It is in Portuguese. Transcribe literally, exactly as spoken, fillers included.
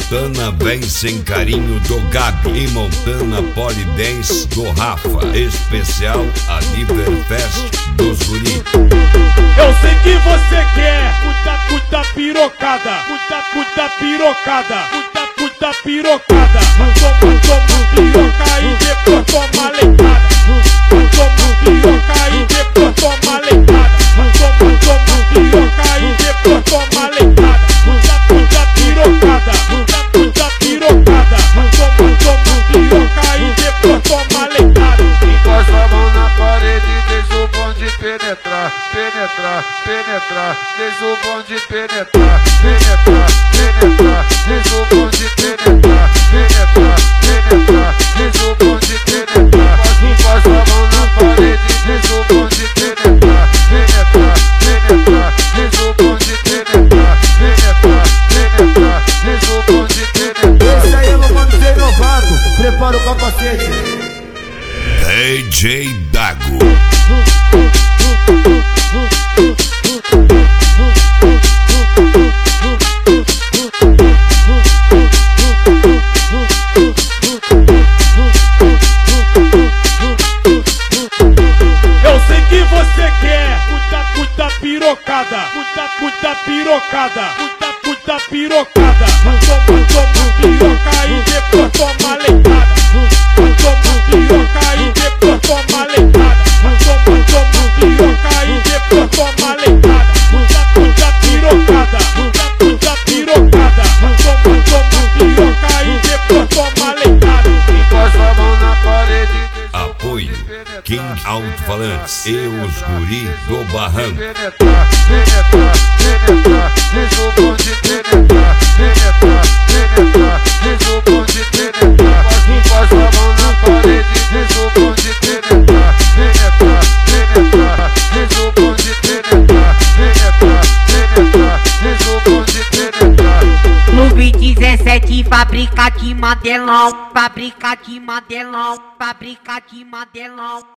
Montana vem sem carinho do Gabi e Montana Polydance do Rafa. Especial Aniverfest dos guri. Eu sei que você quer puta, puta pirocada, puta, puta pirocada, puta, puta pirocada. Toma, toma piroca e depois toma leitada. Toma piroca e depois toma leitada. Toma, toma piroca e depois toma leitada. Puta, puta pirocada, puta, puta pirocada. Toma, toma piroca e depois toma leitada. Encosta a mão na parede e deixa o bonde penetrar, penetrar, penetrar, deixa o bonde penetrar, penetrar, penetrar, deixa o bonde penetrar, penetrar, penetrar, deixa o bonde penetrar. Encosta a mão na parede e deixa o bonde penetrar, penetrar, penetrar, deixa o bonde penetrar, penetrar, penetrar, deixa o bonde penetrar. Esse aí é meu mano Zé Novato, prepara o capacete. D J Dago. Eu sei que você quer puta, puta pirocada, puta, puta pirocada, puta, puta pirocada. Toma, toma piroca e depois toma leitada. Toma piroca e depois toma leitada. Toma, toma piroca e depois toma leitada. Puta, puta pirocada, puta, puta pirocada. Toma, toma piroca e depois toma leitada. Encosta a mão na parede. Apoio King Alto-Falantes e os guri do Barranco. Penetrar, penetrar, penetrar, deixa o bonde penetrar, penetrar, penetrar, deixa o bonde penetrar. Encosta a mão na parede, deixa o bonde penetrar, penetrar, penetrar, deixa o bonde penetrar, penetrar, penetrar, deixa o bonde penetrar. Clube dezessete, fábrica de modelão, fábrica de modelão, fábrica de modelão.